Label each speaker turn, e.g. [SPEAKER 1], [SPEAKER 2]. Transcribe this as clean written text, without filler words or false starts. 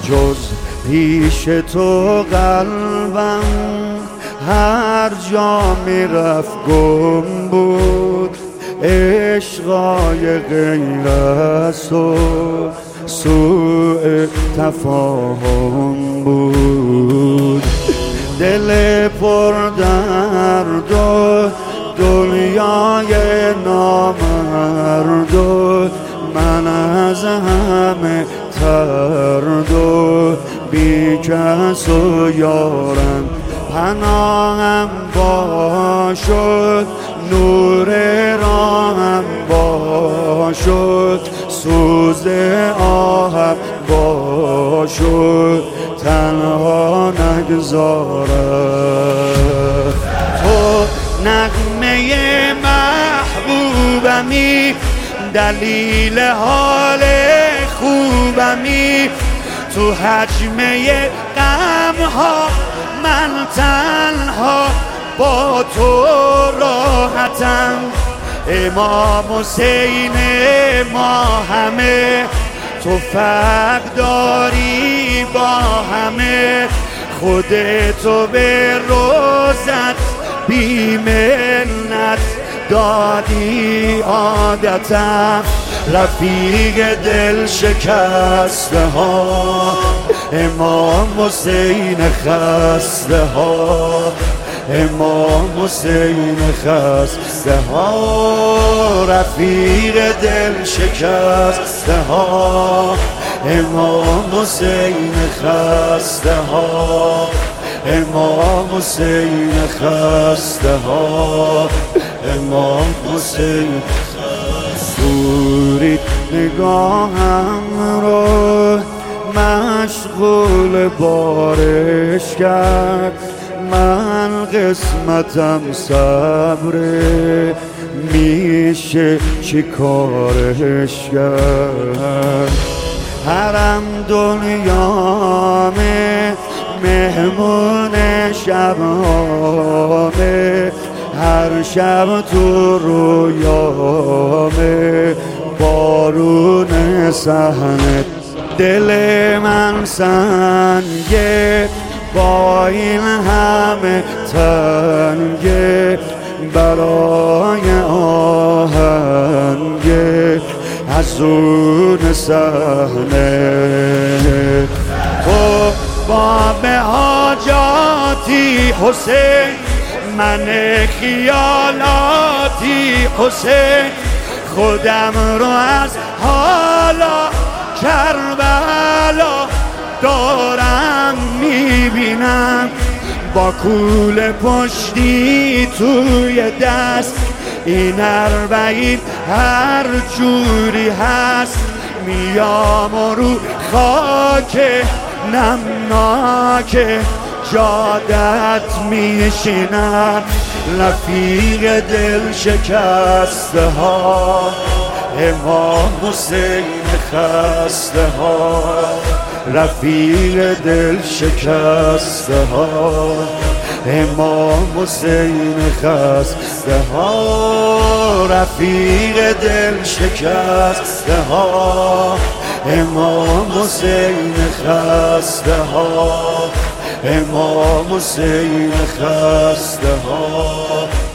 [SPEAKER 1] جز پیش تو قلبم هر جا میرفت گم بود. عشقای غیر از تو سوء تفاهم بود. دل پر درد و دنیای نامرد و من از همه ترد و بی کس و یارم پناهم باشد. نور راهم باشد سوز آهم باشد تنها نگذارد. تو نغمه محبوبمی دلیل حال خوبمی. تو حجمه غمها من تنها با تو راحتم. امام حسین ما همه تو فرق داری با همه. خودتو به روزت بی منت دادی عادتم. رفیق دل شکسته ها امام حسین خسته ها. امام حسین خسته ها رفیق دل شکسته ها. امام حسین خسته ها. امام حسین خسته ها. امام حسین سورید نگاهم رو مشغول بارش کرد. من قسمتم صبره میشه چی کارش کرد. حرم دنیامه مهمون شبامه. هر شب تو رویامه بارون صحنه. دل من سنگه با این همه تنگه برای آهنگه حزون صحنه. تو باب حاجاتی حسین من خیالاتی حسین. خودم رو از حالا کربلا دارم میبینم. با کول پشتی توی دست این 40 هر جوری هست. میام و رو خاک نمناک جادت میشینم. رفیق دل شکسته ها امام حسین خسته ها. رفیق دل شکسته ها امام حسین خسته ها. رفیق دل شکسته ها امام حسین خسته ها. امام حسین خسته ها.